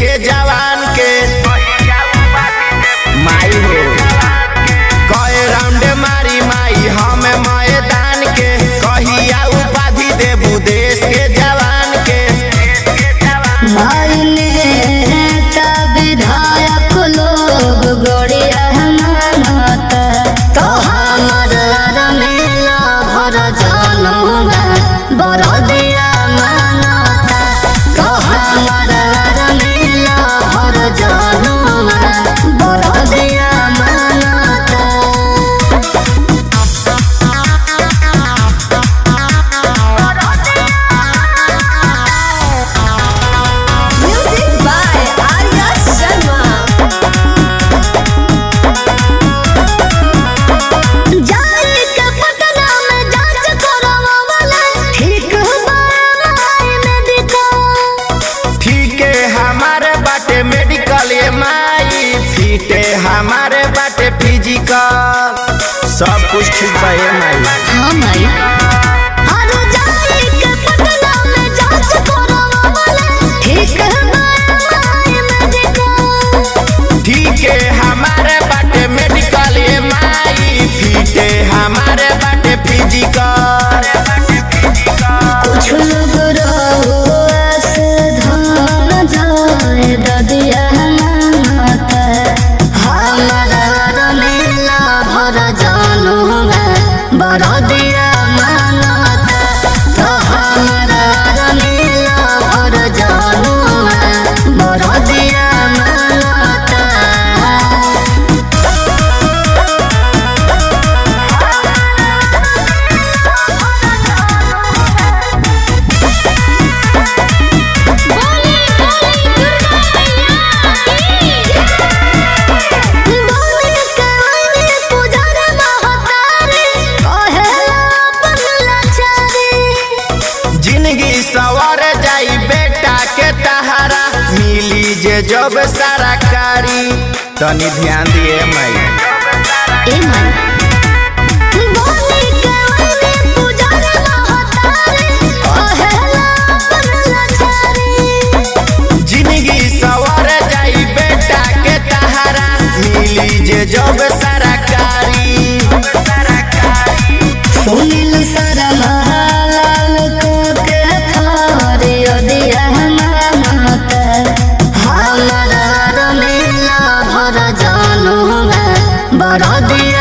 के जवान के माई हो कई राउंड मारी माई हमें मैदान के कहिया उपाधि देबू देश के जवान के विधायक लोग गोड़िया मानता तो हमर रमेला भर जानूंगा बरदिया मानता तो हमर रमेला भर जानूंगा बरदिया मानता। मेडिकल ये माई फीटे हमारे बाटे फिजिकल सब कुछ ठीक बा ये माई। हाँ माई हर जाई के पटना में जांच करवावले ठीक माई मेडिकल ठीक है हमारे बाटे मेडिकल ये माई फीटे हमारे बाटे फिजिकल कुछ लोग रहो ऐसे धन जाए ददिया मानता हमारा रमेला भर जानूंगा बरदिया मानता तो हमारा रमेला भर जानूंगा बरदिया मानता। सवर जाई बेटा के तहारा मिली जे जब सारा कारी तनी ध्यान दिए माई। ए माई बोली के वाले पुजारी महतारी कहेला अपन लाचारी जिंदगी सवर जाई बेटा के तहारा मिली जे जब सारा कारी सुनील सारा महालाल को के थारियो दिया मानता हमारा रमेला भर जानूंगा बरदिया